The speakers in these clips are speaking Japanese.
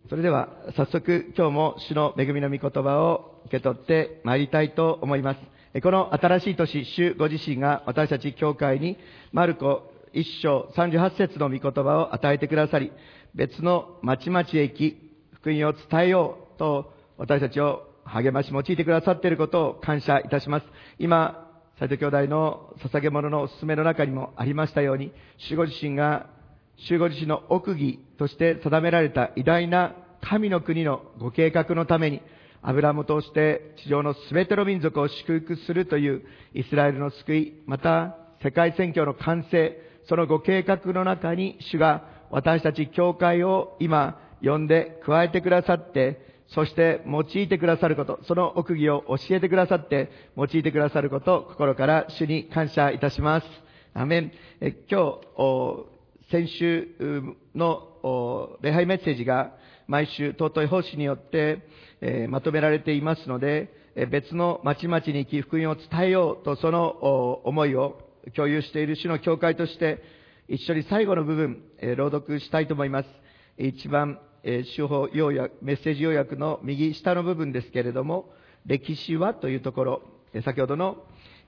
それでは早速今日も主の恵みの御言葉を受け取ってまいりたいと思います。この新しい年、主ご自身が私たち教会にマルコ1章38節の御言葉を与えてくださり、別の町々へ行き福音を伝えようと私たちを励まし用いてくださっていることを感謝いたします。今、斉藤兄弟の捧げ物のお勧めの中にもありましたように、主ご自身の奥義として定められた偉大な神の国のご計画のために、アブラハムを通して地上のすべての民族を祝福するというイスラエルの救い、また世界宣教の完成、そのご計画の中に主が私たち教会を今呼んで加えてくださって、そして用いてくださること、その奥義を教えてくださって用いてくださることを心から主に感謝いたします。アメン。今日先週の礼拝メッセージが毎週尊い奉仕によって、まとめられていますので、別の町々に行き福音を伝えようとその思いを共有している主の教会として一緒に最後の部分、朗読したいと思います。一番手法要約、メッセージ要約の右下の部分ですけれども、歴史はというところ、先ほどの、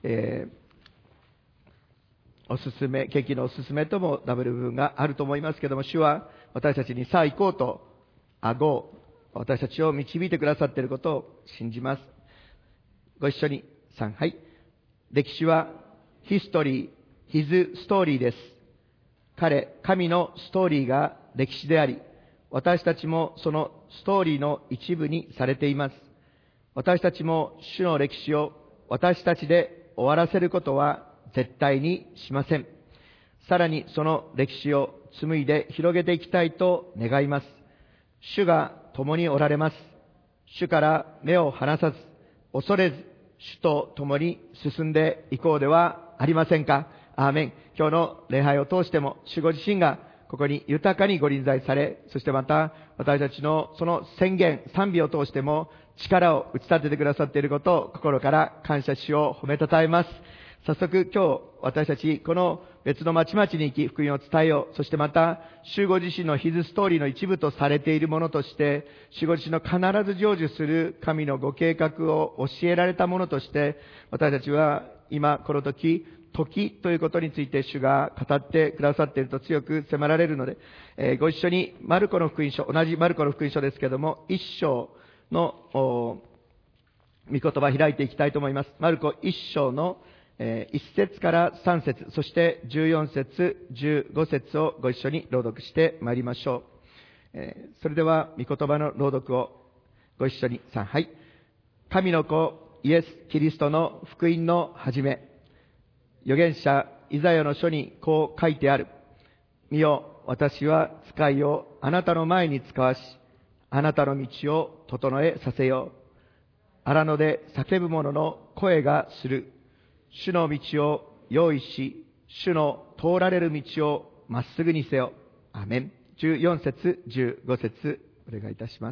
おすすめ、ケーキのおすすめともダブル部分があると思いますけれども、主は私たちにさあ行こうと、私たちを導いてくださっていることを信じます。ご一緒に3、はい。歴史はヒストリー、His ストーリーです。神のストーリーが歴史であり、私たちもそのストーリーの一部にされています。私たちも主の歴史を私たちで終わらせることは絶対にしません。さらにその歴史を紡いで広げていきたいと願います。主が共におられます。主から目を離さず、恐れず、主と共に進んでいこうではありませんか。アーメン。今日の礼拝を通しても主ご自身がここに豊かにご臨在され、そしてまた私たちのその宣言、賛美を通しても力を打ち立ててくださっていることを心から感謝しを褒めたたえます。早速今日私たちこの別の町々に行き福音を伝えよう。そしてまた主ご自身のヒズストーリーの一部とされているものとして、主ご自身の必ず成就する神のご計画を教えられたものとして、私たちは今この時ということについて主が語ってくださっていると強く迫られるので、ご一緒にマルコの福音書、同じマルコの福音書ですけれども、一章の御言葉を開いていきたいと思います。マルコ一章の1節から3節、そして14節、15節をご一緒に朗読してまいりましょう。それでは御言葉の朗読をご一緒に3、はい。神の子イエス・キリストの福音の始め、預言者イザヤの書にこう書いてある。見よ、私は使いをあなたの前に使わし、あなたの道を整えさせよう。荒野で叫ぶ者の声がする。主の道を用意し、主の通られる道をまっすぐにせよ。アーメン。14節、15節お願いいたします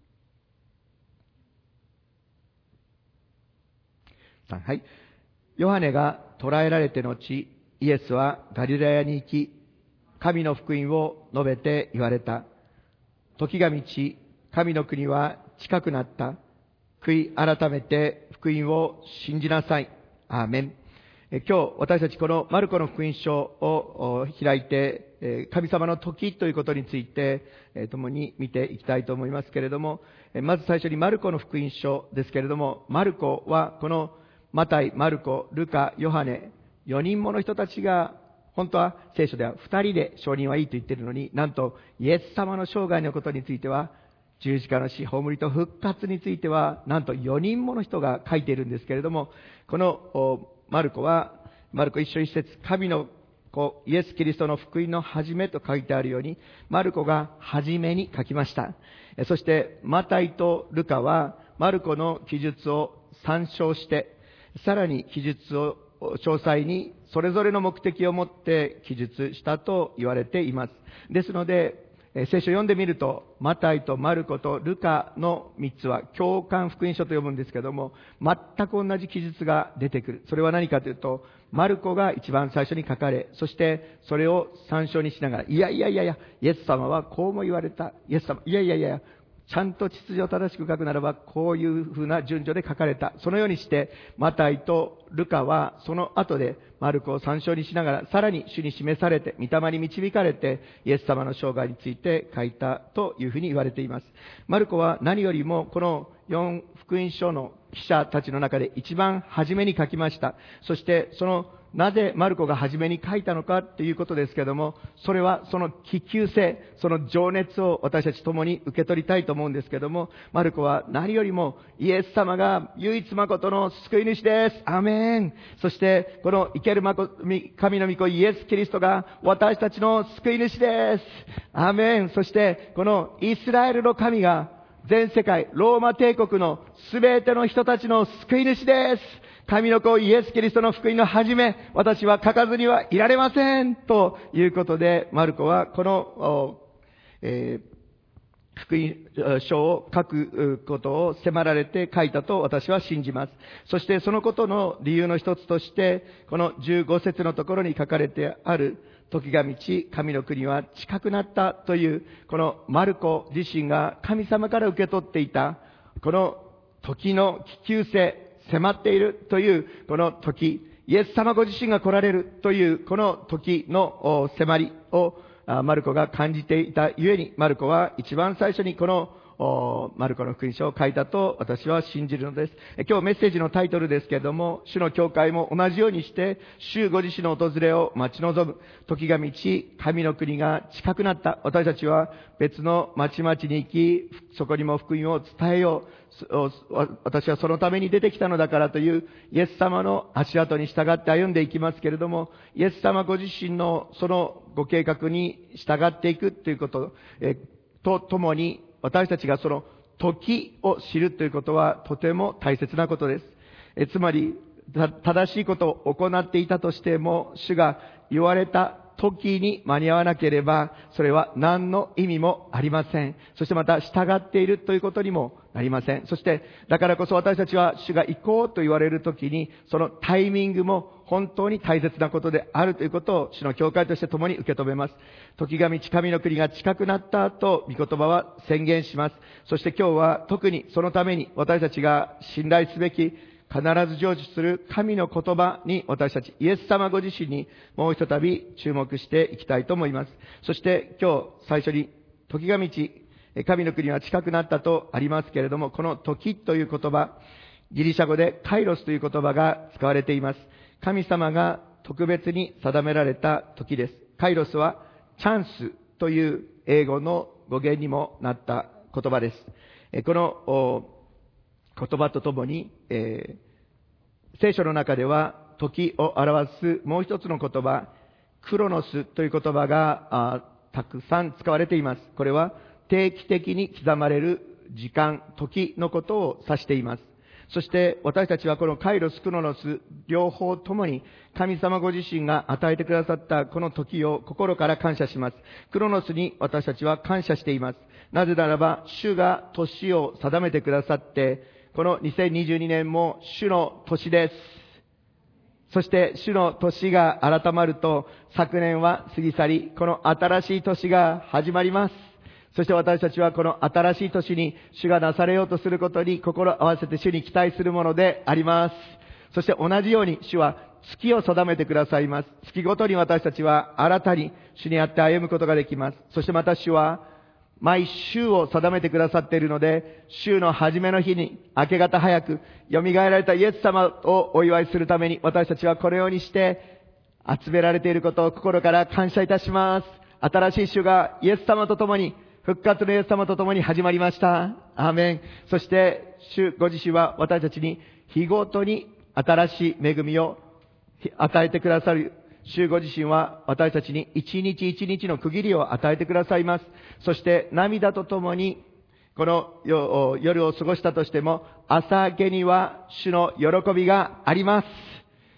。3、はい。ヨハネが捕らえられて後、イエスはガリラヤに行き、神の福音を述べて言われた。時が満ち、神の国は近くなった。悔い改めて福音を信じなさい。アーメン。今日私たちこのマルコの福音書を開いて、神様の時ということについて共に見ていきたいと思いますけれども、まず最初にマルコの福音書ですけれども、マルコはこのマタイ、マルコ、ルカ、ヨハネ、4人もの人たちが、本当は聖書では2人で証人はいいと言っているのに、なんとイエス様の生涯のことについては、十字架の死、葬りと復活については、なんと4人もの人が書いているんですけれども、このマルコ一章一節、神の子、イエス・キリストの福音の始めと書いてあるように、マルコが初めに書きました。そして、マタイとルカは、マルコの記述を参照して、さらに記述を詳細にそれぞれの目的を持って記述したと言われています。ですので、 聖書を読んでみると、マタイとマルコとルカの3つは共感福音書と呼ぶんですけども、全く同じ記述が出てくる。それは何かというと、マルコが一番最初に書かれ、そしてそれを参照にしながら、いや、イエス様はこうも言われた。イエス様、いや、ちゃんと秩序正しく書くならば、こういう風な順序で書かれた。そのようにして、マタイとルカは、その後で、マルコを参照にしながら、さらに主に示されて、御霊に導かれて、イエス様の生涯について書いたというふうに言われています。マルコは何よりも、この4福音書の記者たちの中で一番初めに書きました。そして、なぜマルコが初めに書いたのかということですけれども、それはその希求性、その情熱を私たち共に受け取りたいと思うんですけれども、マルコは何よりもイエス様が唯一誠の救い主です。アーメン。そしてこの生ける神の御子イエス・キリストが私たちの救い主です。アーメン。そしてこのイスラエルの神が全世界、ローマ帝国のすべての人たちの救い主です。神の子イエス・キリストの福音の始め、私は書かずにはいられません。ということで、マルコはこの、福音書を書くことを迫られて書いたと私は信じます。そしてそのことの理由の一つとして、この15節のところに書かれてある、時が満ち、神の国は近くなったという、このマルコ自身が神様から受け取っていた、この時の希求性、迫っているというこの時、イエス様ご自身が来られるというこの時の迫りをマルコが感じていたゆえに、マルコは一番最初にこのマルコの福音書を書いたと私は信じるのです。今日メッセージのタイトルですけれども、主の教会も同じようにして主ご自身の訪れを待ち望む。時が満ち、神の国が近くなった。私たちは別の町々に行き、そこにも福音を伝えよう。私はそのために出てきたのだからというイエス様の足跡に従って歩んでいきますけれども、イエス様ご自身のそのご計画に従っていくということとともに、私たちがその時を知るということはとても大切なことです。つまり、正しいことを行っていたとしても、主が言われた時に間に合わなければ、それは何の意味もありません。そしてまた従っているということにもなりません。そして、だからこそ私たちは主が行こうと言われる時に、そのタイミングも本当に大切なことであるということを主の教会として共に受け止めます。時が満ち、神の国が近くなったと御言葉は宣言します。そして今日は特にそのために私たちが信頼すべき必ず成就する神の言葉に私たちイエス様ご自身にもう一たび注目していきたいと思います。そして今日最初に時が満ち神の国は近くなったとありますけれども、この時という言葉、ギリシャ語でカイロスという言葉が使われています。神様が特別に定められた時です。カイロスはチャンスという英語の語源にもなった言葉です。この言葉とともに、聖書の中では時を表すもう一つの言葉、クロノスという言葉がたくさん使われています。これは定期的に刻まれる時間、時のことを指しています。そして私たちはこのカイロス、クロノス両方ともに神様ご自身が与えてくださったこの時を心から感謝します。クロノスに私たちは感謝しています。なぜならば主が年を定めてくださって、この2022年も主の年です。そして主の年が改まると、昨年は過ぎ去り、この新しい年が始まります。そして私たちはこの新しい年に主がなされようとすることに心を合わせて主に期待するものであります。そして同じように主は月を定めてくださいます。月ごとに私たちは新たに主にあって歩むことができます。そしてまた主は毎週を定めてくださっているので、週の初めの日に明け方早く蘇られたイエス様をお祝いするために、私たちはこのようにして集められていることを心から感謝いたします。新しい週がイエス様と共に、復活のイエス様と共に始まりました。アーメン。そして主ご自身は私たちに日ごとに新しい恵みを与えてくださる。主ご自身は私たちに一日一日の区切りを与えてくださいます。そして涙とともにこの夜を過ごしたとしても、朝明けには主の喜びがあります。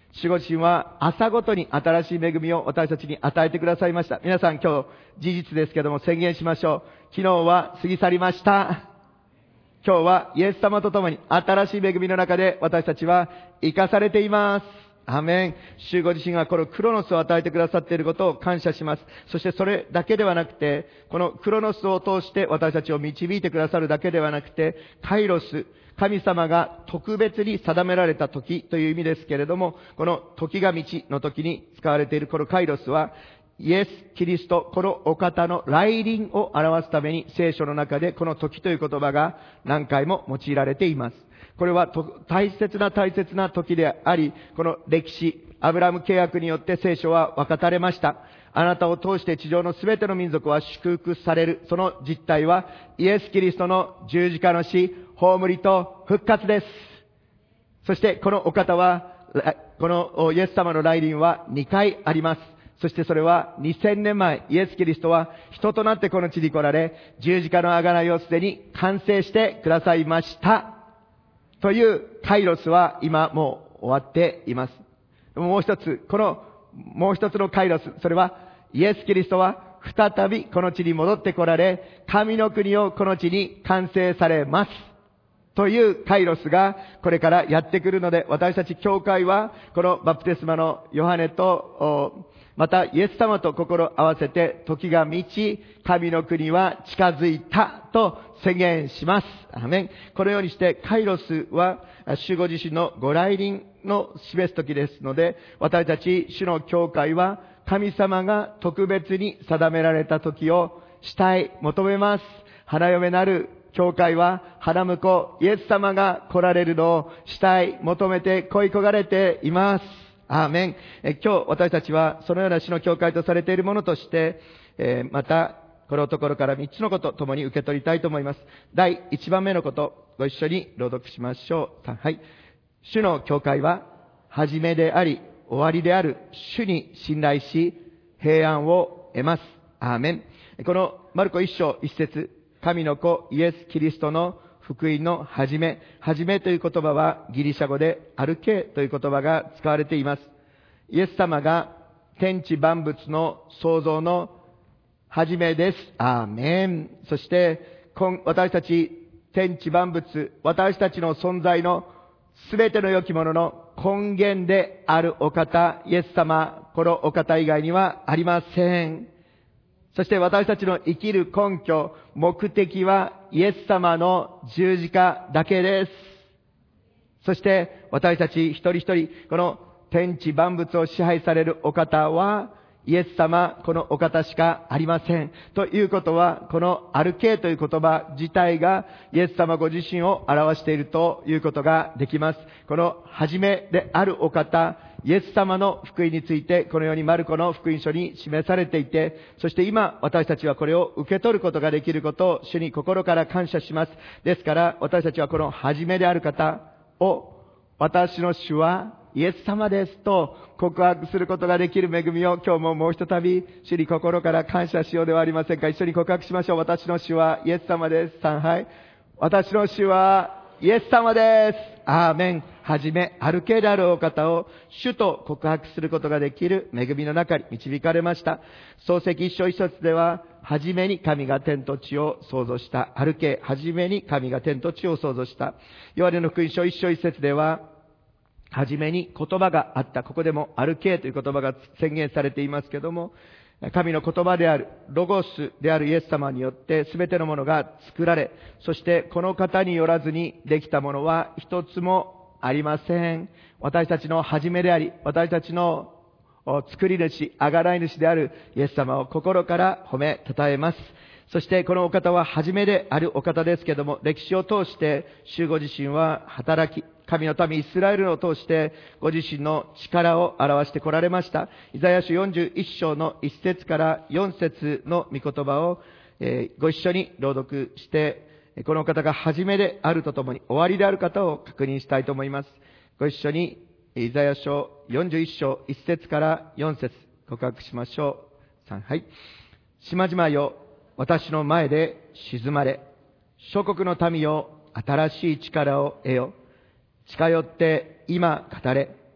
主ご自身は朝ごとに新しい恵みを私たちに与えてくださいました。皆さん今日事実ですけども宣言しましょう。昨日は過ぎ去りました。今日はイエス様と共に新しい恵みの中で私たちは生かされています。アーメン。主ご自身がこのクロノスを与えてくださっていることを感謝します。そしてそれだけではなくて、このクロノスを通して私たちを導いてくださるだけではなくて、カイロス、神様が特別に定められた時という意味ですけれども、この時が満ちの時に使われているこのカイロスは、イエス・キリスト、このお方の来臨を表すために聖書の中でこの時という言葉が何回も用いられています。これは大切な時であり、この歴史、アブラム契約によって聖書は分かたれました。あなたを通して地上のすべての民族は祝福される。その実態はイエス・キリストの十字架の死、葬りと復活です。そしてこのお方は、このイエス様の来臨は2回あります。そしてそれは2000年前、イエス・キリストは人となってこの地に来られ、十字架の贖いをすでに完成してくださいました。というカイロスは今もう終わっています。もう一つのカイロス、それはイエス・キリストは再びこの地に戻って来られ、神の国をこの地に完成されます。というカイロスがこれからやってくるので、私たち教会はこのバプテスマのヨハネと、またイエス様と心合わせて時が満ち、神の国は近づいたと宣言します。アーメン。このようにしてカイロスは主ご自身のご来臨の示す時ですので、私たち主の教会は神様が特別に定められた時をしたい、求めます。花嫁なる教会は花婿イエス様が来られるのをしたい、求めて恋焦がれています。アーメン。今日私たちはそのような主の教会とされているものとして、またこのところから3つのことを共に受け取りたいと思います。第1番目のこと、ご一緒に朗読しましょう。はい。主の教会は始めであり終わりである主に信頼し平安を得ます。アーメン。このマルコ1章1節、神の子イエス・キリストの福音の始めという言葉はギリシャ語でアルケという言葉が使われています。イエス様が天地万物の創造の始めです。アーメン。そして私たち天地万物、私たちの存在のすべての良きものの根源であるお方、イエス様、このお方以外にはありません。そして私たちの生きる根拠、目的はイエス様の十字架だけです。そして私たち一人一人、この天地万物を支配されるお方はイエス様、このお方しかありません。ということは、このアルケという言葉自体がイエス様ご自身を表しているということができます。この始めであるお方、イエス様の福音についてこのようにマルコの福音書に示されていて、そして今私たちはこれを受け取ることができることを主に心から感謝します。ですから私たちはこの始めである方を、私の主はイエス様ですと告白することができる恵みを今日ももう一たび主に心から感謝しようではありませんか。一緒に告白しましょう。私の主はイエス様です。3、はい。私の主はイエス様です。アーメン。はじめ、アルケであるお方を主と告白することができる恵みの中に導かれました。創世記一章一節では、はじめに神が天と地を創造した。アルケ、はじめに神が天と地を創造した。ヨハネの福音書一章一節では、はじめに言葉があった。ここでもアルケという言葉が宣言されていますけども、神の言葉であるロゴスであるイエス様によって全てのものが作られ、そしてこの方によらずにできたものは一つもありません。私たちの始めであり、私たちの作り主、あがない主であるイエス様を心から褒めたたえます。そしてこのお方は初めであるお方ですけども、歴史を通して主ご自身は働き、神の民イスラエルを通してご自身の力を表してこられました。イザヤ書41章の1節から4節の御言葉を、ご一緒に朗読して、この方が初めであるとともに終わりである方を確認したいと思います。ご一緒にイザヤ書41章1節から4節告白しましょう。3、はい。島々よ、私の前で静まれ、諸国の民よ、新しい力を得よ。近寄って今語れ。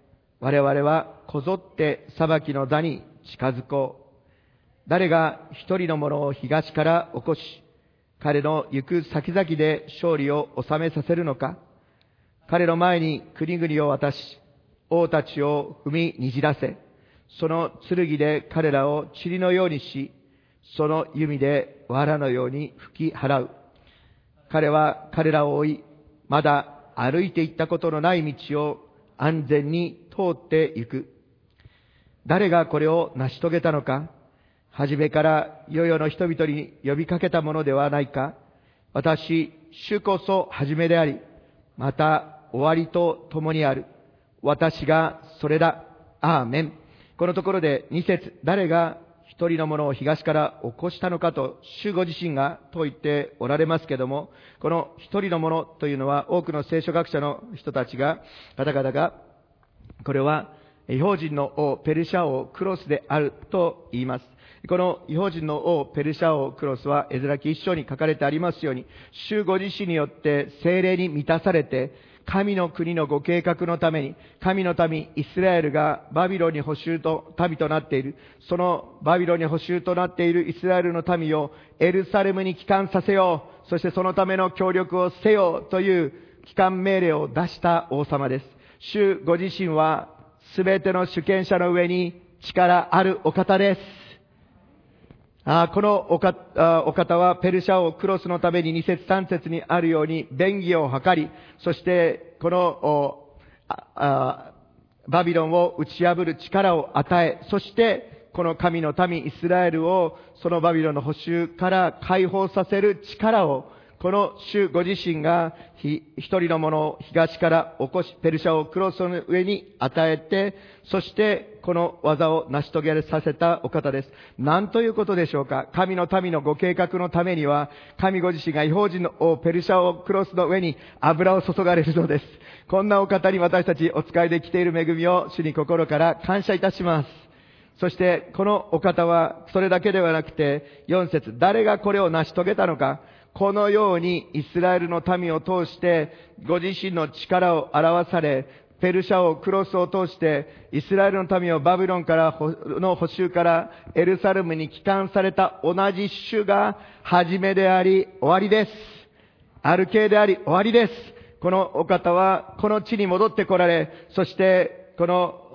我々はこぞって裁きの座に近づこう。誰が一人の者を東から起こし、彼の行く先々で勝利を収めさせるのか。彼の前に国々を渡し、王たちを踏みにじらせ、その剣で彼らを塵のようにし、その弓で藁のように吹き払う。彼は彼らを追い、まだ歩いていったことのない道を安全に通って行く。誰がこれを成し遂げたのか。初めから世々の人々に呼びかけたものではないか。私、主こそ初めであり、また終わりと共にある。私がそれだ。アーメン。このところで2節、誰が一人の者を東から起こしたのかと主ご自身が説いておられますけども、この一人の者というのは多くの聖書学者の人たちが、方々が、これは異邦人の王ペルシャ王クロスであると言います。この異邦人の王ペルシャ王クロスはエズラ記一章に書かれてありますように、主ご自身によって聖霊に満たされて、神の国のご計画のために、神の民イスラエルがバビロンに捕囚と民となっている、そのバビロンに捕囚となっているイスラエルの民をエルサレムに帰還させよう、そしてそのための協力をせよという帰還命令を出した王様です。主ご自身はすべての主権者の上に力あるお方です。このお方はペルシャ王クロスのために2節3節にあるように便宜を図り、そしてこのバビロンを打ち破る力を与え、そしてこの神の民イスラエルをそのバビロンの捕囚から解放させる力を、この主ご自身が一人の者を東から起こし、ペルシャをクロスの上に与えて、そしてこの技を成し遂げさせたお方です。何ということでしょうか。神の民のご計画のためには、神ご自身が異邦人の王ペルシャをクロスの上に油を注がれるのです。こんなお方に私たちお使いできている恵みを主に心から感謝いたします。そしてこのお方はそれだけではなくて、4節、誰がこれを成し遂げたのか。このようにイスラエルの民を通してご自身の力を表され、ペルシャ王クロスを通してイスラエルの民をバビロンからの捕囚からエルサレムに帰還された同じ主が始めであり終わりです。アルケーであり終わりです。このお方はこの地に戻って来られ、そしてこの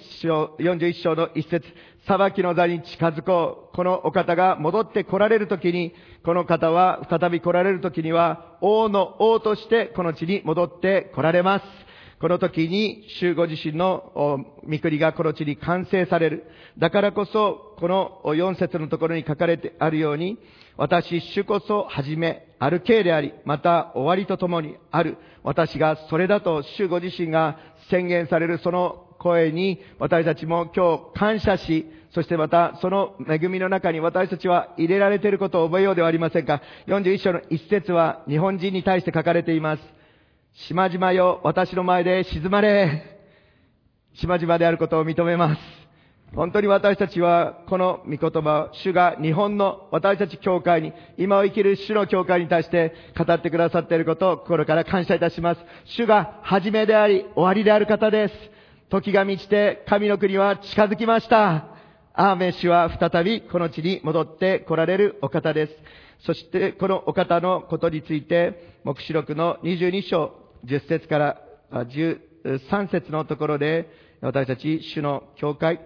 41章の一節、裁きの座に近づこう。このお方が戻って来られるときに、この方は再び来られるときには、王の王としてこの地に戻って来られます。この時に、主ご自身の御国がこの地に完成される。だからこそ、この4節のところに書かれてあるように、私、主こそ始め、ある形であり、また終わりとともにある。私がそれだと主ご自身が宣言されるその声に私たちも今日感謝し、そしてまたその恵みの中に私たちは入れられていることを覚えようではありませんか。41章の一節は日本人に対して書かれています。島々よ、私の前で静まれ。島々であることを認めます。本当に私たちはこの御言葉、主が日本の私たち教会に、今を生きる主の教会に対して語ってくださっていることを心から感謝いたします。主が始めであり終わりである方です。時が満ちて神の国は近づきました。アーメン。主は再びこの地に戻って来られるお方です。そしてこのお方のことについて、黙示録の22章10節から13節のところで、私たち主の教会、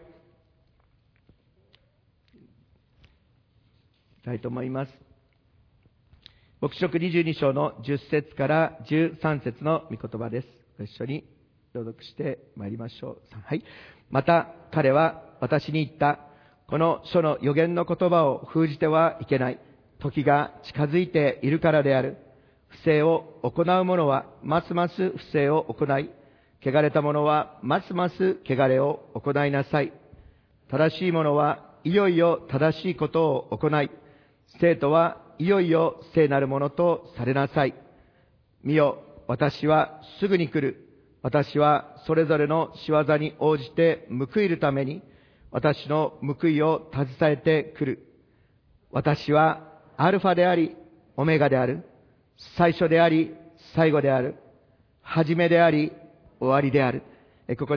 たいと思います。黙示録22章の10節から13節の御言葉です。ご一緒に朗読してまいりましょう。はい。また彼は私に言った。この書の預言の言葉を封じてはいけない。時が近づいているからである。不正を行う者はますます不正を行い、汚れた者はますます汚れを行いなさい。正しい者はいよいよ正しいことを行い、聖徒はいよいよ聖なるものとされなさい。見よ、私はすぐに来る。私はそれぞれの仕業に応じて報いるために、私の報いを携えてくる。私はアルファであり、オメガである。最初であり、最後である。初めであり、終わりである。ここで、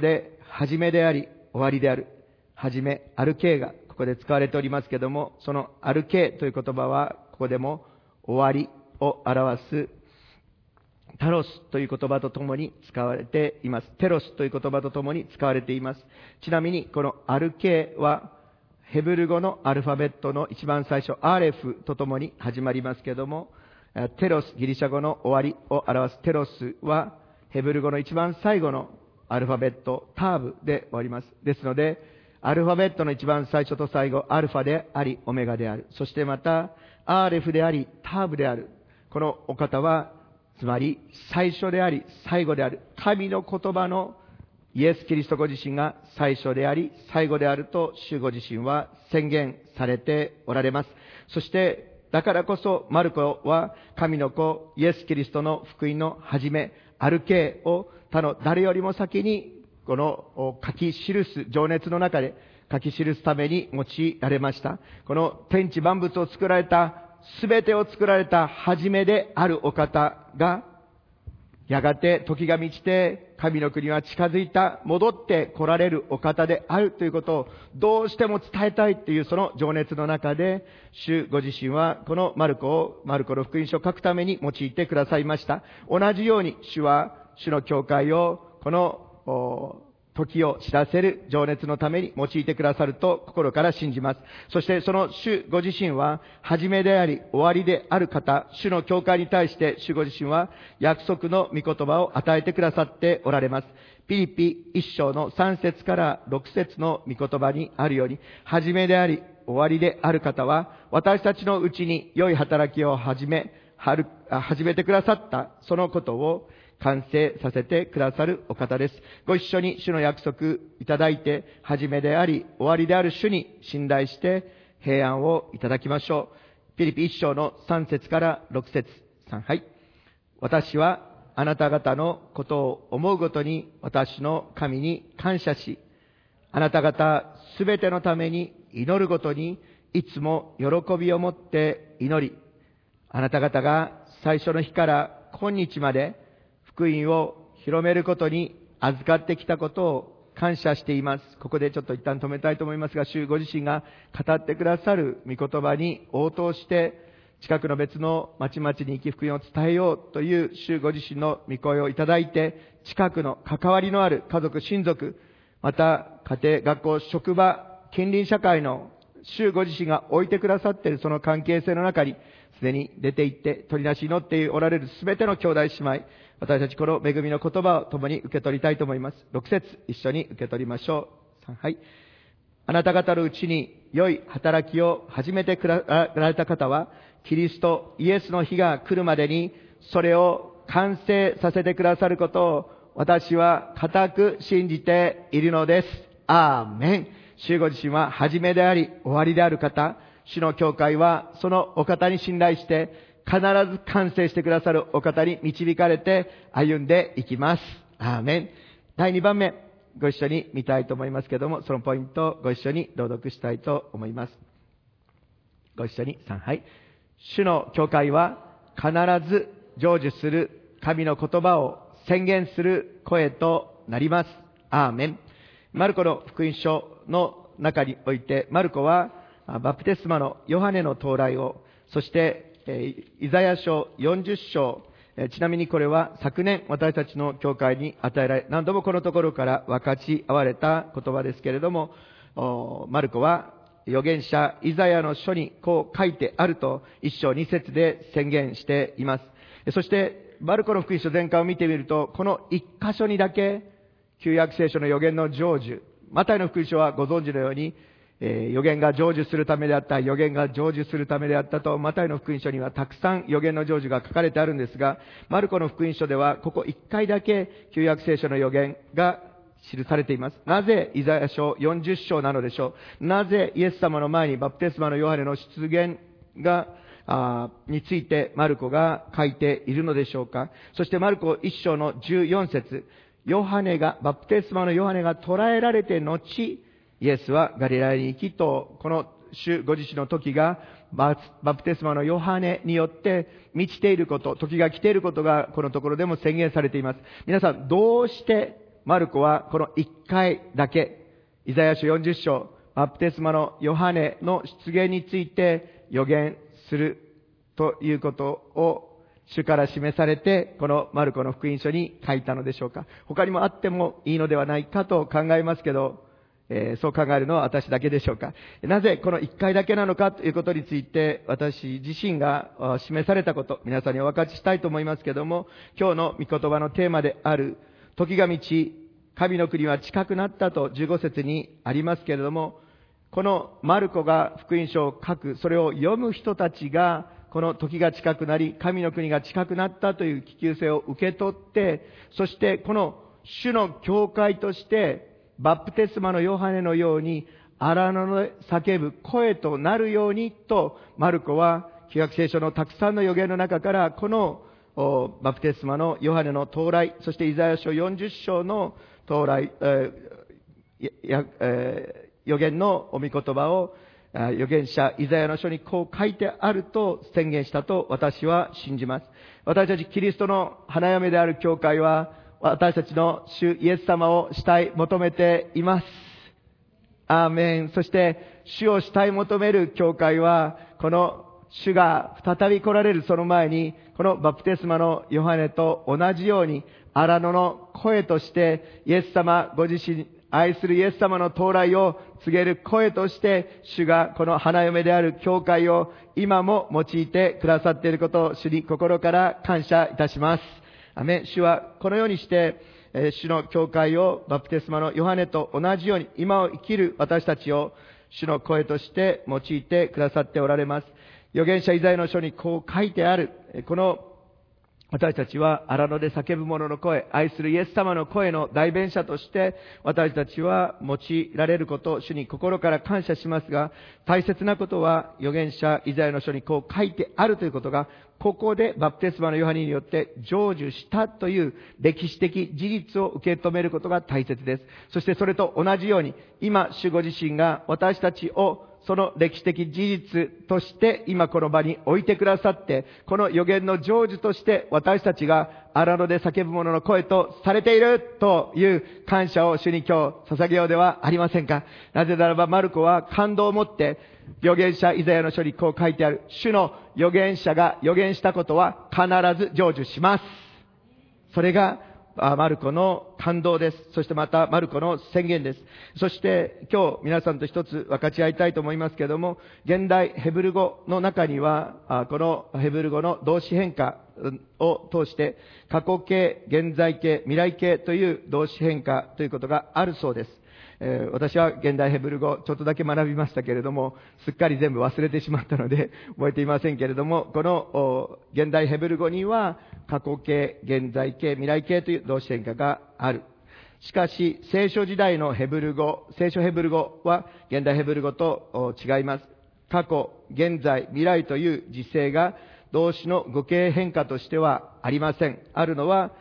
始めであり終わりである。始め、アルケーがここで使われておりますけども、そのアルケーという言葉はここでも終わりを表すタロスという言葉とともに使われています。テロスという言葉とともに使われています。ちなみにこのアルケーはヘブル語のアルファベットの一番最初アレフとともに始まりますけども、テロス、ギリシャ語の終わりを表すテロスはヘブル語の一番最後のアルファベットターブで終わります。ですのでアルファベットの一番最初と最後、アルファであり、オメガである。そしてまた、アーレフであり、ターブである。このお方は、つまり、最初であり、最後である。神の言葉のイエス・キリストご自身が最初であり、最後であると、主ご自身は宣言されておられます。そして、だからこそ、マルコは、神の子、イエス・キリストの福音の始め、アルケーを他の誰よりも先に、この書き記す情熱の中で書き記すために用いられました。この天地万物を作られた、すべてを作られた初めであるお方が、やがて時が満ちて神の国は近づいた、戻って来られるお方であるということをどうしても伝えたいというその情熱の中で、主ご自身はこのマルコの福音書を書くために用いてくださいました。同じように主は主の教会をこの時を知らせる情熱のために用いてくださると心から信じます。そしてその主ご自身は始めであり終わりである方、主の教会に対して主ご自身は約束の御言葉を与えてくださっておられます。ピリピ1章の3節から6節の御言葉にあるように、始めであり終わりである方は私たちのうちに良い働きを始めてくださったそのことを完成させてくださるお方です。ご一緒に主の約束いただいて、始めであり終わりである主に信頼して平安をいただきましょう。ピリピ1章の3節から6節3、はい。私はあなた方のことを思うごとに私の神に感謝し、あなた方すべてのために祈るごとにいつも喜びを持って祈り、あなた方が最初の日から今日まで福音を広めることに預かってきたことを感謝しています。ここでちょっと一旦止めたいと思いますが、主ご自身が語ってくださる御言葉に応答して、近くの別の町々に行き福音を伝えようという主ご自身の御声をいただいて、近くの関わりのある家族、親族、また家庭、学校、職場、近隣社会の主ご自身が置いてくださっているその関係性の中に、すでに出て行って取りなし祈っておられるすべての兄弟姉妹、私たちこの恵みの言葉を共に受け取りたいと思います。6節一緒に受け取りましょう。はい。あなた方のうちに良い働きを始めてくられた方は、キリストイエスの日が来るまでにそれを完成させてくださることを私は固く信じているのです。アーメン。主ご自身は始めであり終わりである方、主の教会はそのお方に信頼して必ず完成してくださるお方に導かれて歩んでいきます。アーメン。第2番目、ご一緒に見たいと思いますけども、そのポイントをご一緒に朗読したいと思います。ご一緒に3、はい。主の教会は必ず成就する神の言葉を宣言する声となります。アーメン。マルコの福音書の中において、マルコはバプテスマのヨハネの到来を、そしてイザヤ書40章、ちなみにこれは昨年私たちの教会に与えられ、何度もこのところから分かち合われた言葉ですけれども、マルコは預言者イザヤの書にこう書いてあると1章2節で宣言しています。そしてマルコの福音書全巻を見てみると、この一箇所にだけ旧約聖書の預言の成就、マタイの福音書はご存知のように預言が成就するためであった、預言が成就するためであったと、マタイの福音書にはたくさん預言の成就が書かれてあるんですが、マルコの福音書ではここ1回だけ旧約聖書の預言が記されています。なぜイザヤ書40章なのでしょう。なぜイエス様の前にバプテスマのヨハネの出現についてマルコが書いているのでしょうか。そしてマルコ1章の14節、バプテスマのヨハネが捕らえられて後、イエスはガリラヤに行きと、この主ご自身の時がバプテスマのヨハネによって満ちていること、時が来ていることがこのところでも宣言されています。皆さん、どうしてマルコはこの1回だけ、イザヤ書40章、バプテスマのヨハネの出現について予言するということを主から示されて、このマルコの福音書に書いたのでしょうか。他にもあってもいいのではないかと考えますけど、そう考えるのは私だけでしょうか。なぜこの1回だけなのかということについて、私自身が示されたこと、皆さんにお分かちしたいと思いますけども、今日の御言葉のテーマである、時が満ち、神の国は近くなったと15節にありますけれども、このマルコが福音書を書く、それを読む人たちが、この時が近くなり、神の国が近くなったという希求性を受け取って、そしてこの主の教会として、バプテスマのヨハネのように荒野で叫ぶ声となるようにと、マルコは旧約聖書のたくさんの預言の中からこのバプテスマのヨハネの到来、そしてイザヤ書40章の到来、預言のお御言葉を預言者イザヤの書にこう書いてあると宣言したと私は信じます。私たちキリストの花嫁である教会は、私たちの主イエス様を慕い求めています。アーメン。そして主を慕い求める教会は、この主が再び来られるその前に、このバプテスマのヨハネと同じように荒野の声としてイエス様ご自身、愛するイエス様の到来を告げる声として、主がこの花嫁である教会を今も用いてくださっていることを主に心から感謝いたします。アメン。主はこのようにして、主の教会をバプテスマのヨハネと同じように今を生きる私たちを主の声として用いてくださっておられます。預言者イザヤの書にこう書いてある、この私たちは荒野で叫ぶ者の声、愛するイエス様の声の代弁者として私たちは用いられることを主に心から感謝しますが、大切なことは預言者イザヤの書にこう書いてあるということが、ここでバプテスマのヨハネによって成就したという歴史的事実を受け止めることが大切です。そしてそれと同じように、今主ご自身が私たちをその歴史的事実として今この場に置いてくださって、この預言の成就として私たちが荒野で叫ぶ者の声とされているという感謝を主に今日捧げようではありませんか。なぜならばマルコは感動を持って預言者イザヤの書にこう書いてある、主の預言者が預言したことは必ず成就します。それがマルコの感動です。そしてまたマルコの宣言です。そして今日皆さんと一つ分かち合いたいと思いますけれども、現代ヘブル語の中にはこのヘブル語の動詞変化を通して過去形、現在形、未来形という動詞変化ということがあるそうです。私は現代ヘブル語ちょっとだけ学びましたけれども、すっかり全部忘れてしまったので覚えていませんけれども、この現代ヘブル語には過去形、現在形、未来形という動詞変化がある。しかし聖書時代のヘブル語、聖書ヘブル語は現代ヘブル語と違います。過去、現在、未来という時制が動詞の語形変化としてはありません。あるのは、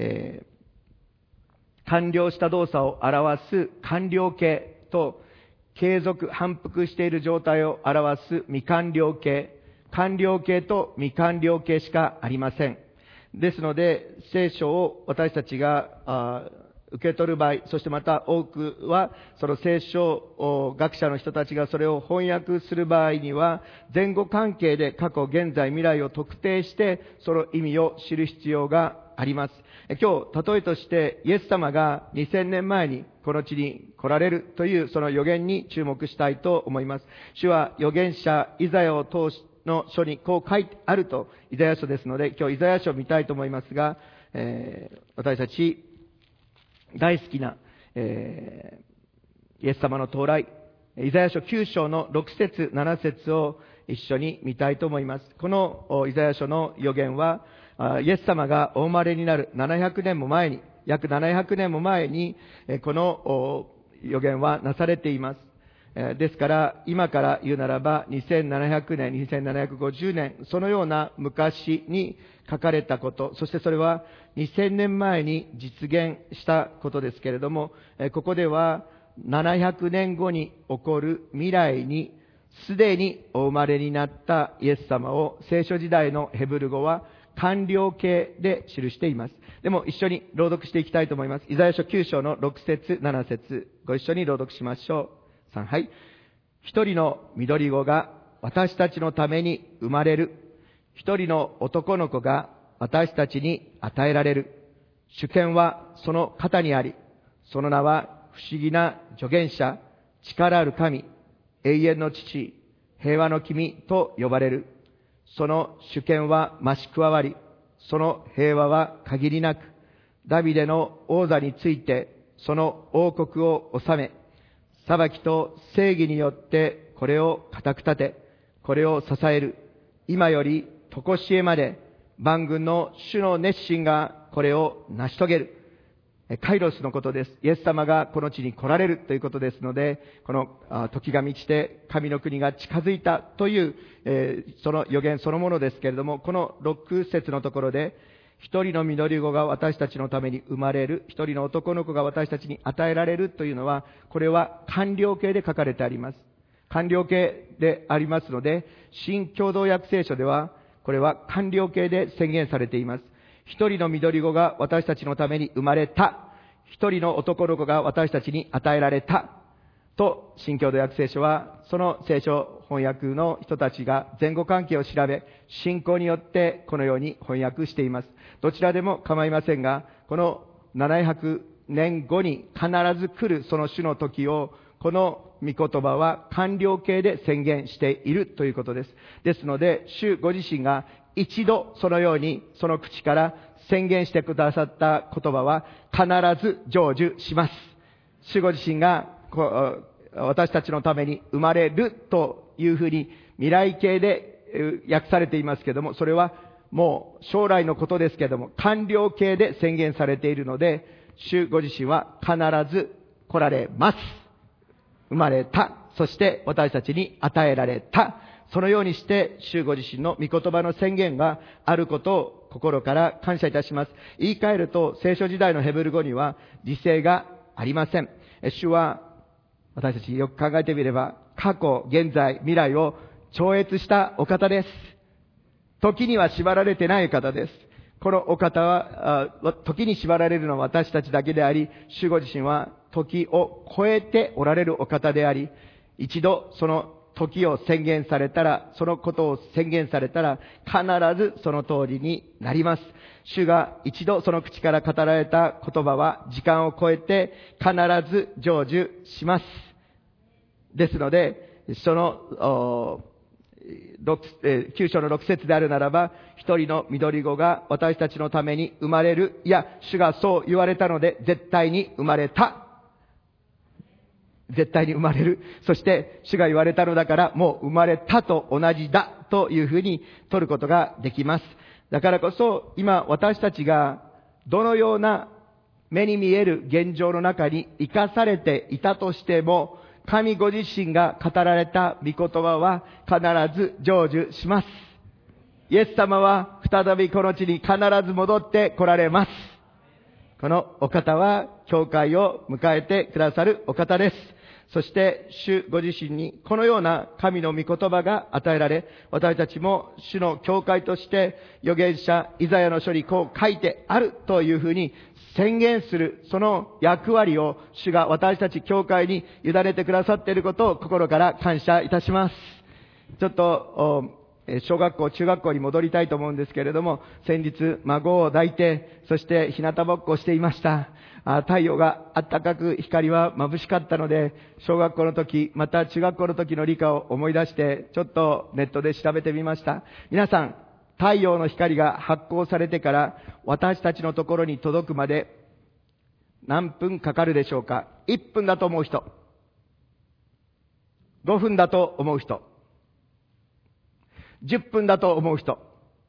完了した動作を表す完了形と、継続、反復している状態を表す未完了形、完了形と未完了形しかありません。ですので、聖書を私たちが受け取る場合、そしてまた多くは、その聖書学者の人たちがそれを翻訳する場合には、前後関係で過去、現在、未来を特定して、その意味を知る必要があります。今日、例えとして、イエス様が2000年前にこの地に来られるというその予言に注目したいと思います。主は預言者イザヤを通しの書にこう書いてあると、イザヤ書ですので、今日イザヤ書を見たいと思いますが、私たち大好きな、イエス様の到来、イザヤ書9章の6節7節を一緒に見たいと思います。このイザヤ書の予言は、イエス様がお生まれになる700年も前に、約700年も前に、この予言はなされています。ですから、今から言うならば、2700年、2750年、そのような昔に書かれたこと、そしてそれは2000年前に実現したことですけれども、ここでは700年後に起こる未来に、すでにお生まれになったイエス様を聖書時代のヘブル語は完了形で記しています。でも一緒に朗読していきたいと思います。イザヤ書9章の6節7節ご一緒に朗読しましょう。3、はい。一人の緑子が私たちのために生まれる。一人の男の子が私たちに与えられる。主権はその肩にあり、その名は不思議な助言者、力ある神、永遠の父、平和の君と呼ばれる。その主権は増し加わり、その平和は限りなく、ダビデの王座について、その王国を治め、裁きと正義によってこれを固く立て、これを支える。今より常しえまで、万軍の主の熱心がこれを成し遂げる。カイロスのことです。イエス様がこの地に来られるということですので、この時が満ちて神の国が近づいたという、その予言そのものですけれども、この6節のところで、一人の緑子が私たちのために生まれる、一人の男の子が私たちに与えられるというのは、これは完了形で書かれてあります。完了形でありますので、新共同訳聖書では、これは完了形で宣言されています。一人の緑子が私たちのために生まれた。一人の男の子が私たちに与えられた。と、新共同訳聖書は、その聖書翻訳の人たちが前後関係を調べ、信仰によってこのように翻訳しています。どちらでも構いませんが、この700年後に必ず来るその主の時を、この御言葉は完了形で宣言しているということです。ですので、主ご自身が一度そのようにその口から宣言してくださった言葉は必ず成就します。主ご自身が私たちのために生まれるというふうに未来形で訳されていますけれども、それはもう将来のことですけれども、完了形で宣言されているので、主ご自身は必ず来られます。生まれた。そして私たちに与えられた。そのようにして、主ご自身の御言葉の宣言があることを心から感謝いたします。言い換えると、聖書時代のヘブル語には時制がありません。主は、私たちよく考えてみれば、過去、現在、未来を超越したお方です。時には縛られてない方です。このお方は、時に縛られるのは私たちだけであり、主ご自身は時を超えておられるお方であり、一度その時を宣言されたら、そのことを宣言されたら、必ずその通りになります。主が一度その口から語られた言葉は、時間を超えて必ず成就します。ですので、その、9章の6節であるならば、一人の緑子が私たちのために生まれる。いや、主がそう言われたので、絶対に生まれた。絶対に生まれる。そして、主が言われたのだから、もう生まれたと同じだというふうに取ることができます。だからこそ、今私たちがどのような目に見える現状の中に生かされていたとしても、神ご自身が語られた御言葉は必ず成就します。イエス様は再びこの地に必ず戻って来られます。このお方は教会を迎えてくださるお方です。そして主ご自身にこのような神の御言葉が与えられ、私たちも主の教会として預言者イザヤの書にこう書いてあるというふうに宣言する、その役割を主が私たち教会に委ねてくださっていることを心から感謝いたします。ちょっと小学校、中学校に戻りたいと思うんですけれども、先日孫を抱いて、そして日向ぼっこをしていました。太陽が暖かく光は眩しかったので、小学校の時、また中学校の時の理科を思い出して、ちょっとネットで調べてみました。皆さん、太陽の光が発光されてから私たちのところに届くまで何分かかるでしょうか。1分だと思う人、5分だと思う人、10分だと思う人、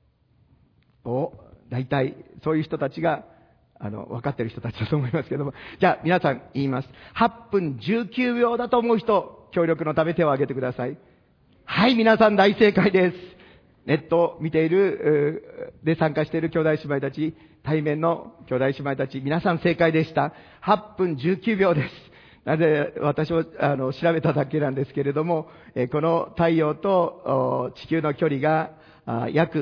大体そういう人たちが分かっている人たちだと思いますけども、じゃあ皆さん言います。8分19秒だと思う人、協力のため手を挙げてください。はい、皆さん大正解です。ネットを見ているで参加している兄弟姉妹たち、対面の兄弟姉妹たち、皆さん正解でした。8分19秒です。なぜ私を調べただけなんですけれども、この太陽と地球の距離が約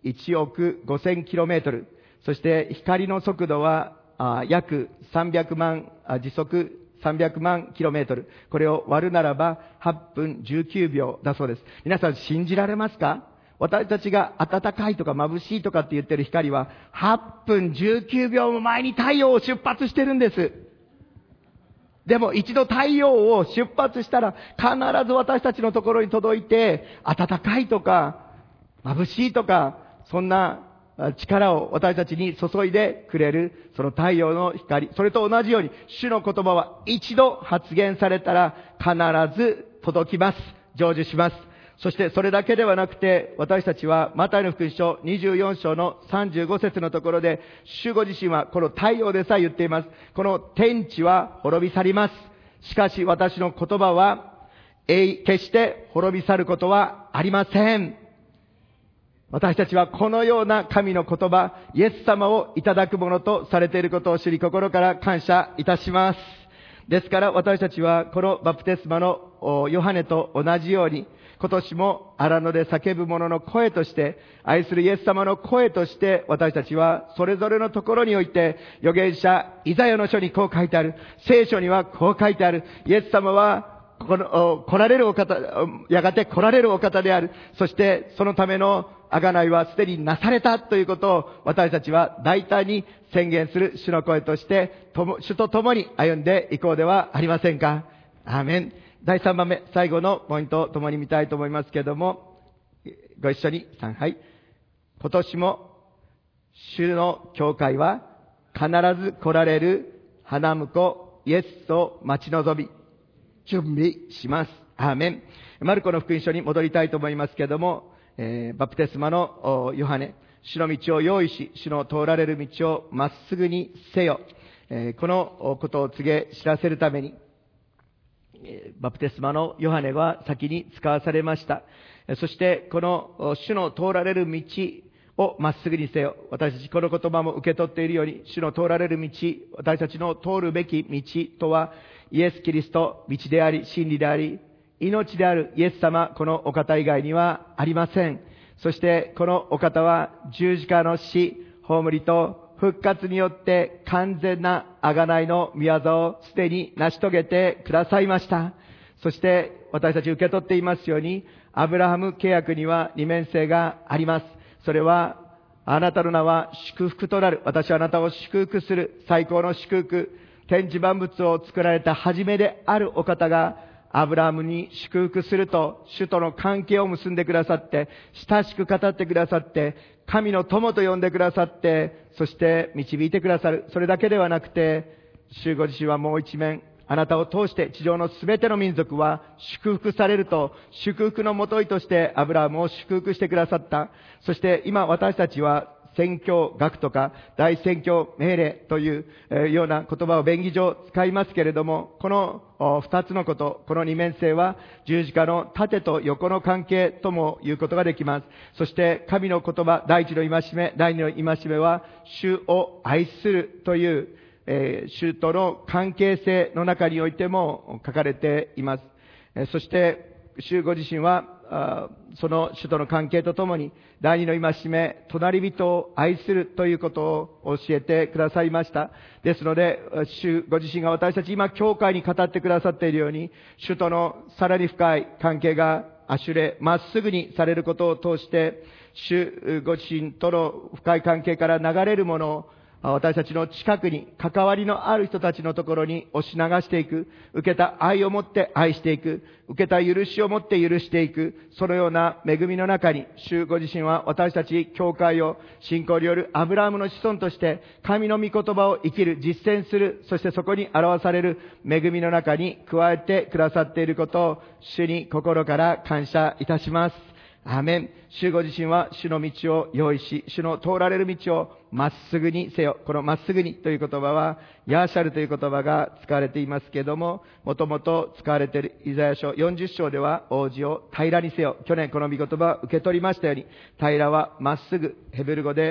1億 5,000km、そして光の速度は約300万、時速300万 km。これを割るならば8分19秒だそうです。皆さん信じられますか？私たちが暖かいとか眩しいとかって言ってる光は8分19秒も前に太陽を出発してるんです。でも一度太陽を出発したら必ず私たちのところに届いて、暖かいとか眩しいとか、そんな力を私たちに注いでくれるその太陽の光、それと同じように主の言葉は一度発言されたら必ず届きます。成就します。そしてそれだけではなくて、私たちはマタイの福音書24章の35節のところで、主ご自身はこの太陽でさえ言っています。この天地は滅び去ります。しかし私の言葉は決して滅び去ることはありません。私たちはこのような神の言葉、イエス様をいただくものとされていることを知り、心から感謝いたします。ですから私たちはこのバプテスマのヨハネと同じように、今年も荒野で叫ぶ者の声として、愛するイエス様の声として、私たちはそれぞれのところにおいて、預言者イザヤの書にこう書いてある、聖書にはこう書いてある、イエス様は来られるお方、やがて来られるお方である。そしてそのための贖いはすでになされたということを私たちは大胆に宣言する主の声として、主と共に歩んでいこうではありませんか。アーメン。第3番目、最後のポイントを共に見たいと思いますけれども、ご一緒に3杯。今年も主の教会は必ず来られる花婿イエスを待ち望み準備します。アーメン。マルコの福音書に戻りたいと思いますけれども、バプテスマのヨハネ、主の道を用意し、主の通られる道をまっすぐにせよ。このことを告げ知らせるために、バプテスマのヨハネは先に使わされました。そしてこの主の通られる道をまっすぐにせよ。私たちこの言葉も受け取っているように、主の通られる道、私たちの通るべき道とは、イエス・キリスト、道であり、真理であり、命であるイエス様、このお方以外にはありません。そしてこのお方は十字架の死、葬りと復活によって完全な贖いの御業をすでに成し遂げてくださいました。そして私たち受け取っていますように、アブラハム契約には二面性があります。それは、あなたの名は祝福となる。私はあなたを祝福する。最高の祝福。天地万物を作られた初めであるお方が、アブラハムに祝福すると、主との関係を結んでくださって、親しく語ってくださって、神の友と呼んでくださって、そして導いてくださる。それだけではなくて、主ご自身はもう一面、あなたを通して地上のすべての民族は祝福されると、祝福のもといとしてアブラハムを祝福してくださった。そして今私たちは宣教学とか大宣教命令というような言葉を便宜上使いますけれども、この二つのこと、この二面性は十字架の縦と横の関係とも言うことができます。そして神の言葉、第一の戒め、第二の戒めは主を愛するという主との関係性の中においても書かれています。そして主ご自身はその主との関係とともに第二の戒め、隣人を愛するということを教えてくださいました。ですので主ご自身が私たち今教会に語ってくださっているように、主とのさらに深い関係がアシュレ、まっすぐにされることを通して、主ご自身との深い関係から流れるものを私たちの近くに関わりのある人たちのところに押し流していく。受けた愛を持って愛していく。受けた許しを持って許していく。そのような恵みの中に、主ご自身は私たち教会を信仰によるアブラハムの子孫として神の御言葉を生きる、実践する、そしてそこに表される恵みの中に加えてくださっていることを主に心から感謝いたします。アーメン。主ご自身は主の道を用意し、主の通られる道をまっすぐにせよ。このまっすぐにという言葉は、ヤーシャルという言葉が使われていますけれども、もともと使われているイザヤ書40章では、王子を平らにせよ。去年この御言葉を受け取りましたように、平らはまっすぐ、ヘブル語で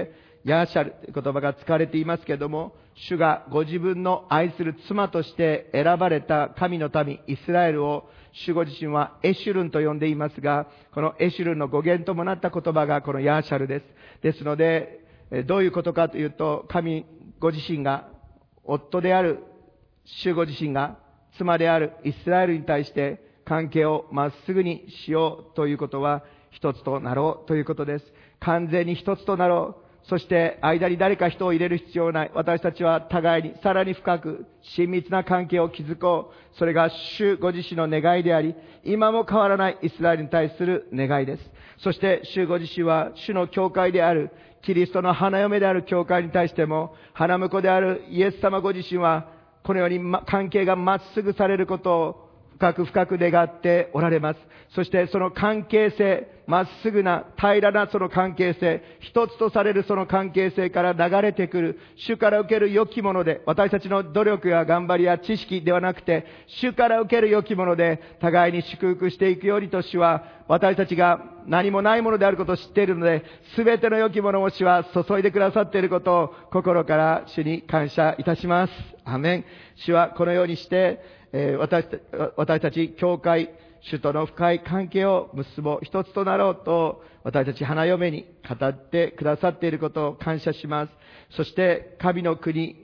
ヤーシャルという言葉が使われていますけれども、主がご自分の愛する妻として選ばれた神の民イスラエルを主ご自身はエシュルンと呼んでいますが、このエシュルンの語源ともなった言葉がこのヤーシャルです。ですので、どういうことかというと、神ご自身が、夫である主ご自身が妻であるイスラエルに対して関係をまっすぐにしようということは、一つとなろうということです。完全に一つとなろう。そして間に誰か人を入れる必要ない。私たちは互いにさらに深く親密な関係を築こう。それが主ご自身の願いであり、今も変わらないイスラエルに対する願いです。そして主ご自身は主の教会であるキリストの花嫁である教会に対しても、花婿であるイエス様ご自身はこのように関係がまっすぐされることを深く願っておられます。そしてその関係性、まっすぐな平らなその関係性、一つとされるその関係性から流れてくる主から受ける良きもので、私たちの努力や頑張りや知識ではなくて、主から受ける良きもので互いに祝福していくようにと主は、私たちが何もないものであることを知っているので、すべての良きものを主は注いでくださっていることを心から主に感謝いたします。アーメン。主はこのようにして私たち教会、主との深い関係を結ぼう、一つとなろうと私たち花嫁に語ってくださっていることを感謝します。そして神の国、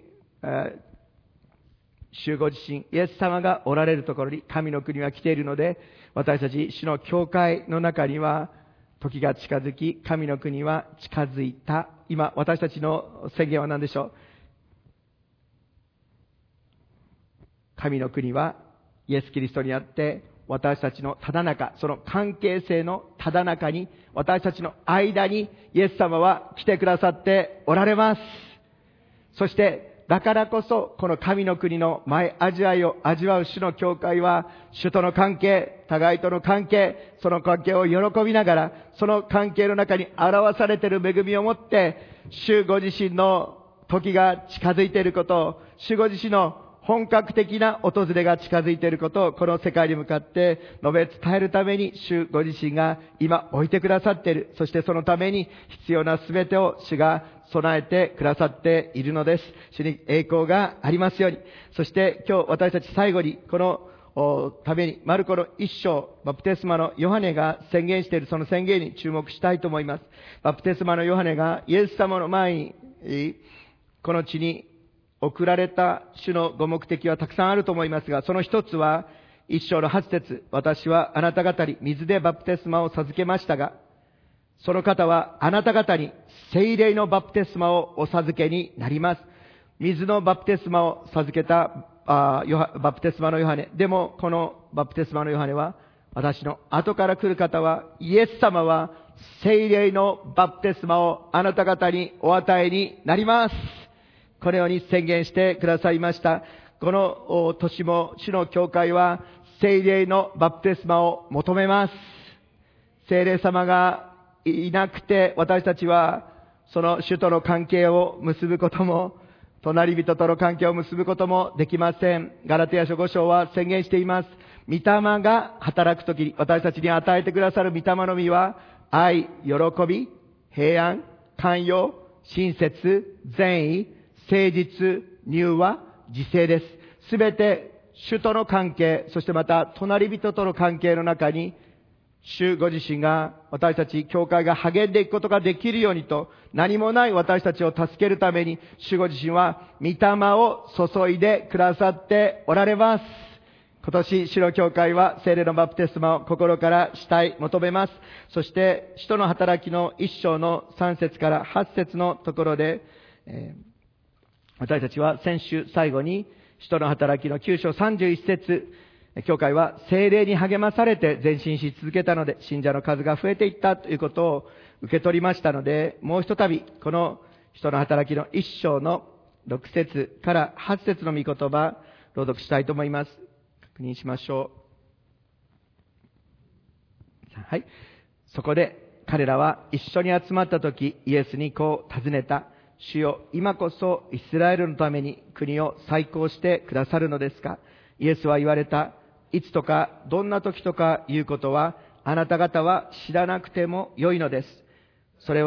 主ご自身イエス様がおられるところに神の国は来ているので、私たち主の教会の中には時が近づき、神の国は近づいた。今私たちの宣言は何でしょう。神の国はイエス・キリストにあって私たちのただ中、その関係性のただ中に、私たちの間にイエス様は来てくださっておられます。そしてだからこそこの神の国の前味わいを味わう主の教会は、主との関係、互いとの関係、その関係を喜びながら、その関係の中に表されている恵みをもって、主ご自身の時が近づいていることを、主ご自身の本格的な訪れが近づいていることをこの世界に向かって述べ伝えるために主ご自身が今置いてくださっている。そしてそのために必要なすべてを主が備えてくださっているのです。主に栄光がありますように。そして今日私たち最後にこのためにマルコの一章、バプテスマのヨハネが宣言しているその宣言に注目したいと思います。バプテスマのヨハネがイエス様の前にこの地に送られた主のご目的はたくさんあると思いますが、その一つは一章の8節、私はあなた方に水でバプテスマを授けましたが、その方はあなた方に聖霊のバプテスマをお授けになります。水のバプテスマを授けたバプテスマのヨハネ。でもこのバプテスマのヨハネは、私の後から来る方は、イエス様は聖霊のバプテスマをあなた方にお与えになります。このように宣言してくださいました。この年も主の教会は聖霊のバプテスマを求めます。聖霊様がいなくて私たちはその主との関係を結ぶことも、隣人との関係を結ぶこともできません。ガラテヤ書5章は宣言しています。御霊が働くときに私たちに与えてくださる御霊の実は、愛、喜び、平安、寛容、親切、善意、誠実、柔和、自制です。すべて主との関係、そしてまた隣人との関係の中に、主ご自身が私たち教会が励んでいくことができるようにと、何もない私たちを助けるために、主ご自身は御霊を注いでくださっておられます。今年主の教会は聖霊のバプテスマを心からしたい求めます。そして使徒の働きの1章の3節から8節のところで、私たちは先週最後に使徒の働きの9章31節、教会は聖霊に励まされて前進し続けたので信者の数が増えていったということを受け取りましたので、もう一度この使徒の働きの1章の6節から8節の御言葉朗読したいと思います。確認しましょう。はい。そこで彼らは一緒に集まったとき、イエスにこう尋ねた。主よ、今こそイスラエルのために国を再興してくださるのですか。イエスは言われた。いつとかどんな時とかいうことはあなた方は知らなくても良いのです。それは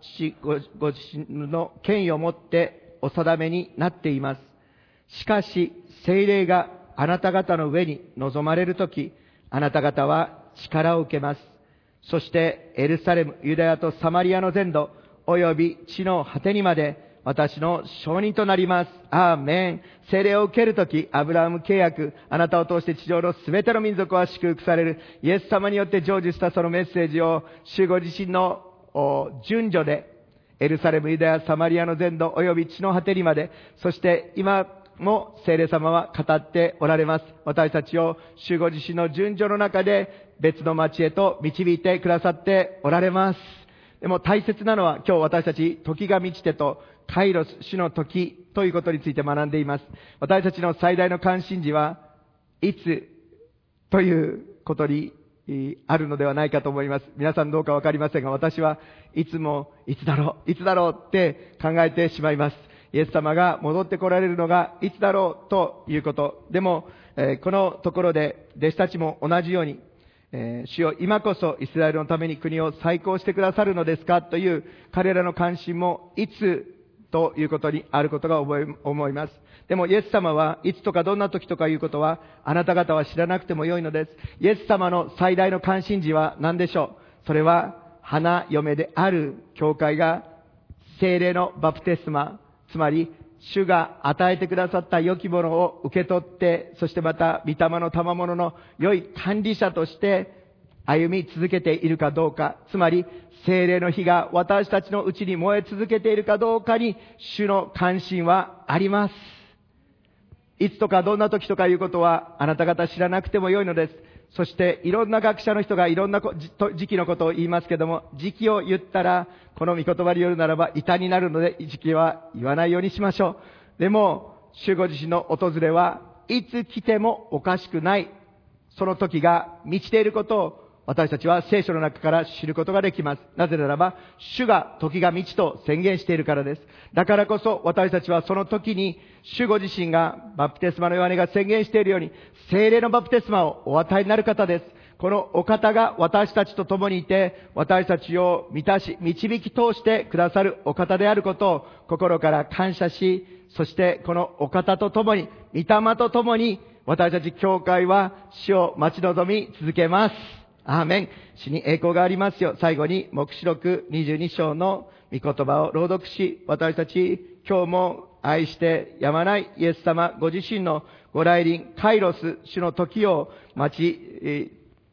父ご自身の権威をもってお定めになっています。しかし、聖霊があなた方の上に臨まれるとき、あなた方は力を受けます。そして、エルサレム、ユダヤとサマリアの全土、および地の果てにまで、私の証人となります。アーメン。聖霊を受けるとき、アブラハム契約、あなたを通して地上のすべての民族は祝福される。イエス様によって成就したそのメッセージを、主ご自身の順序で、エルサレム、ユダヤ、サマリアの全土、および地の果てにまで、そして今も聖霊様は語っておられます。私たちを主ご自身の順序の中で別の町へと導いてくださっておられます。でも大切なのは、今日私たち、時が満ちてと、カイロス、主の時ということについて学んでいます。私たちの最大の関心事は、いつということにあるのではないかと思います。皆さんどうかわかりませんが、私はいつもいつだろうって考えてしまいます。イエス様が戻って来られるのがいつだろうということ。でも、このところで弟子たちも同じように、主よ今こそイスラエルのために国を再興してくださるのですかという彼らの関心もいつということにあることが思います。でもイエス様はいつとかどんな時とかいうことはあなた方は知らなくてもよいのです。イエス様の最大の関心事は何でしょう。それは花嫁である教会が聖霊のバプテスマ、つまり主が与えてくださった良きものを受け取って、そしてまた御霊の賜物の良い管理者として歩み続けているかどうか、つまり聖霊の火が私たちのうちに燃え続けているかどうかに主の関心はあります。いつとかどんな時とかいうことはあなた方知らなくてもよいのです。そしていろんな学者の人がいろんな時期のことを言いますけども、時期を言ったらこの御言葉によるならば異端になるので、時期は言わないようにしましょう。でも主ご自身の訪れはいつ来てもおかしくない、その時が満ちていることを私たちは聖書の中から知ることができます。なぜならば主が時が満ちと宣言しているからです。だからこそ私たちはその時に主ご自身がバプテスマのヨハネが宣言しているように聖霊のバプテスマをお与えになる方です。このお方が私たちと共にいて私たちを満たし導き通してくださるお方であることを心から感謝し、そしてこのお方と共に御霊と共に私たち教会は主を待ち望み続けます。アーメン。主に栄光がありますよ。最後に黙示録22章の御言葉を朗読し、私たち今日も愛してやまないイエス様ご自身のご来臨、カイロス、主の時を待ち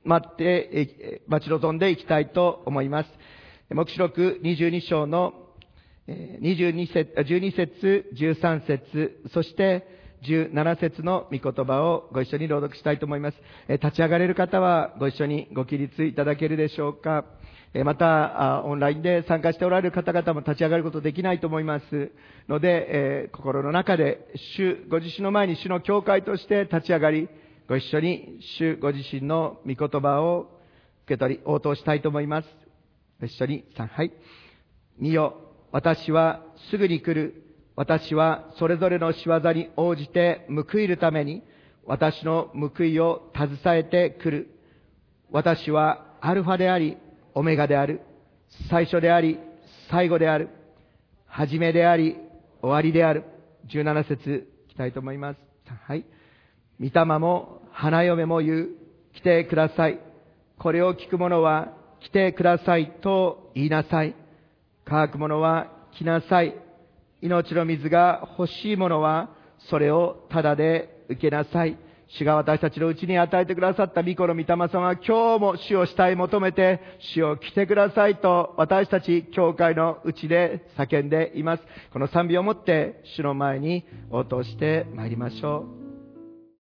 望んでいきたいと思います。黙示録22章の12節、13節、そして17節の御言葉をご一緒に朗読したいと思います。立ち上がれる方はご一緒にご起立いただけるでしょうか。またオンラインで参加しておられる方々も立ち上がることできないと思いますので、心の中でご自身の前に主の教会として立ち上がり、ご一緒に主ご自身の御言葉を受け取り応答したいと思います。ご一緒にはい。見よ、私はすぐに来る。私はそれぞれの仕業に応じて報いるために私の報いを携えてくる。私はアルファでありオメガである。最初であり最後である。始めであり終わりである。17節いきたいと思います。はい。御霊も花嫁も言う。来てください。これを聞く者は来てくださいと言いなさい。乾く者は来なさい。命の水が欲しい者はそれをただで受けなさい。主が私たちのうちに与えてくださった御子の御霊様は今日も主を慕い求めて主を来てくださいと私たち教会のうちで叫んでいます。この賛美をもって主の前に応答してまいりましょう。